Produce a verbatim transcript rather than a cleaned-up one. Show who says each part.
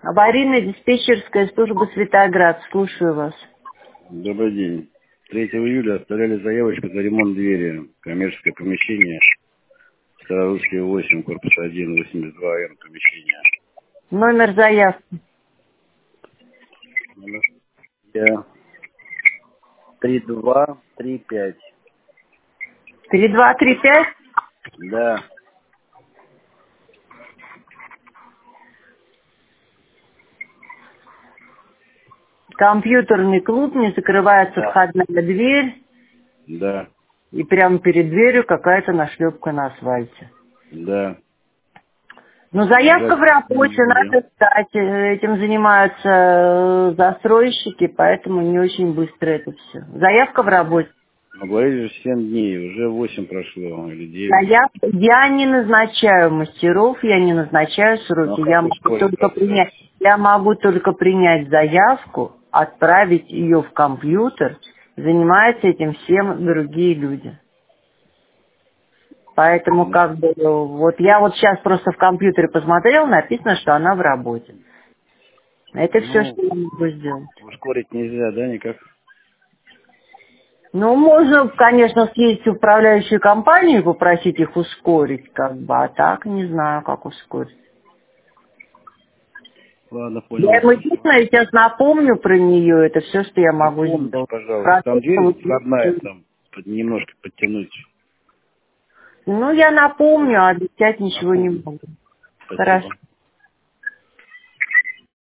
Speaker 1: Аварийно-диспетчерская служба Светоград. Слушаю вас.
Speaker 2: Добрый день. третьего июля оставляли заявочку за ремонт двери. Коммерческое помещение. Старорусский восемь, корпус один, восемьдесят два М помещение.
Speaker 1: Номер заявки.
Speaker 2: Номер три два три пять.
Speaker 1: три два три пять?
Speaker 2: Да.
Speaker 1: Компьютерный клуб, не закрывается
Speaker 2: Да.
Speaker 1: входная дверь.
Speaker 2: Да.
Speaker 1: И прямо перед дверью какая-то нашлепка на асфальте.
Speaker 2: Да.
Speaker 1: Ну, заявка
Speaker 2: Лежать
Speaker 1: в работе,
Speaker 2: негде.
Speaker 1: надо ждать. Этим занимаются э, застройщики, поэтому не очень быстро это все. Заявка в работе.
Speaker 2: Ну, говорили же семь дней, уже восемь прошло, или девять.
Speaker 1: Заявка. Я не назначаю мастеров, я не назначаю
Speaker 2: Ну,
Speaker 1: сроки. Я
Speaker 2: как
Speaker 1: могу
Speaker 2: ускорить
Speaker 1: только
Speaker 2: процесс?
Speaker 1: принять, я могу только принять заявку, отправить ее в компьютер. Занимаются этим всем другие люди. Поэтому
Speaker 2: Ну,
Speaker 1: как бы вот я вот сейчас просто в компьютере посмотрела, написано, что она в работе. Это все,
Speaker 2: ну,
Speaker 1: что я могу сделать.
Speaker 2: ускорить нельзя, да, никак?
Speaker 1: Ну, можно, конечно, съездить в управляющую компанию и попросить их ускорить, как бы, а так не знаю, как ускорить.
Speaker 2: Ладно, понял
Speaker 1: Я
Speaker 2: вас.
Speaker 1: ему единственное сейчас напомню про нее, это все, что я могу
Speaker 2: Напомните,
Speaker 1: сделать.
Speaker 2: пожалуйста. Там
Speaker 1: Процесс
Speaker 2: дверь
Speaker 1: вот-
Speaker 2: входная, там под- немножко подтянуть.
Speaker 1: Ну, я напомню, а обещать ничего не
Speaker 2: Напомните.
Speaker 1: могу. Хорошо.
Speaker 2: Спасибо.